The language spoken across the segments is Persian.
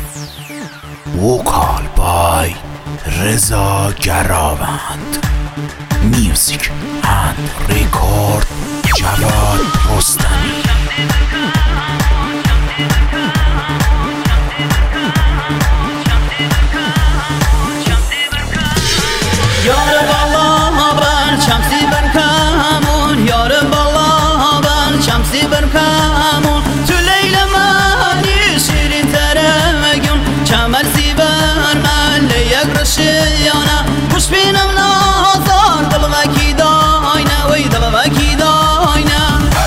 وکال بای رضا گراوند، میوزیک اند ریکورد جواد رستمی. یار بالا بر شمسی برکمون، یار بالا بر شمسی برکمون، تو لیل منی شیرین ترمگون، چمر زیبر من لیگ رشیانه، خوش بینم نازار دل وکی داینه، وی دل وکی داینه.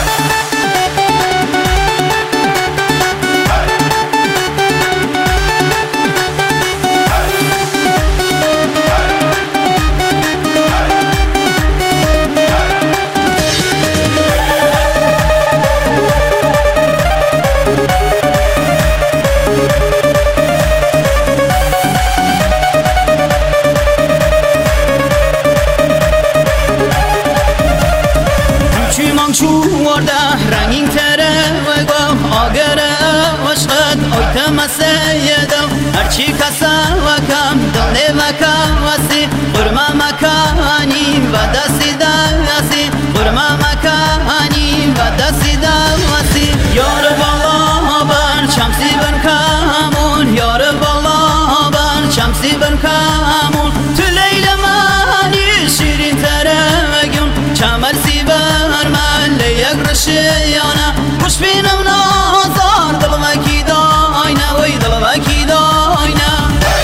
چوارده رنگین تره و گم آگره عشقت آیتم سیدم، هرچی کسا و کم دل و کواسی، قرمه مکانی و دستی دستی، قرمه مکانی و دستی دستی. یار بالا بر شمسی برکمون، یار بالا بر شمسی برکمون، تو لیل منی شیرین تره و گم، چمر زیبر من لیگ رشیانه، خوش بینم نازار دل وکی داینه، وی دل وکی داینه.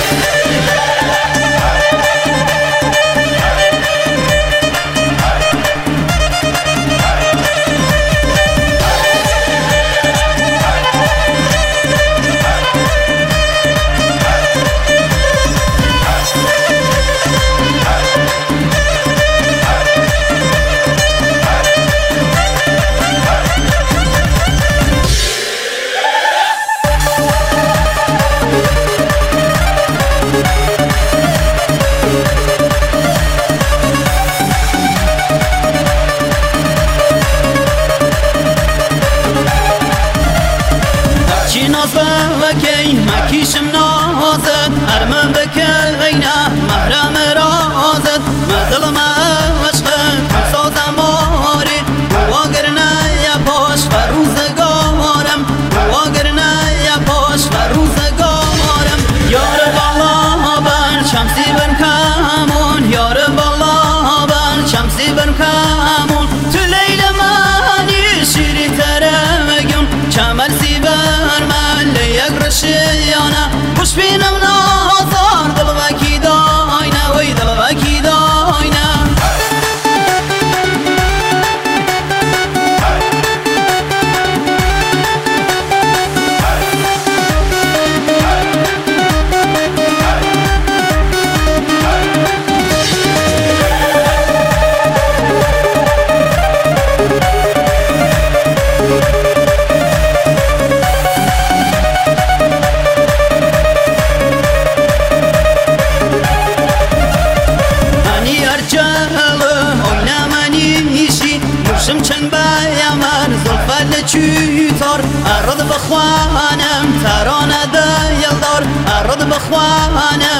ناز بکی مکیشم نازد، ارمم بکینا محرم رازد، مدل عشقت سازم باری، واگر نیا پاش و روزگارم، واگر نیا پاش و روزگارم. یار بالا بر شمسی برکمون، یار بالا بر شمسی برکمون، تو لیل منی شیرین ترمگون، چمر زیبر من لیگ رشیانه، خوش بینم نازار دل وکی داینه، وی دل وکی داینه. شم چنگ بیامر زلفت چیتار، ارد بخوانم ترانه دیلدار، ارد بخوانم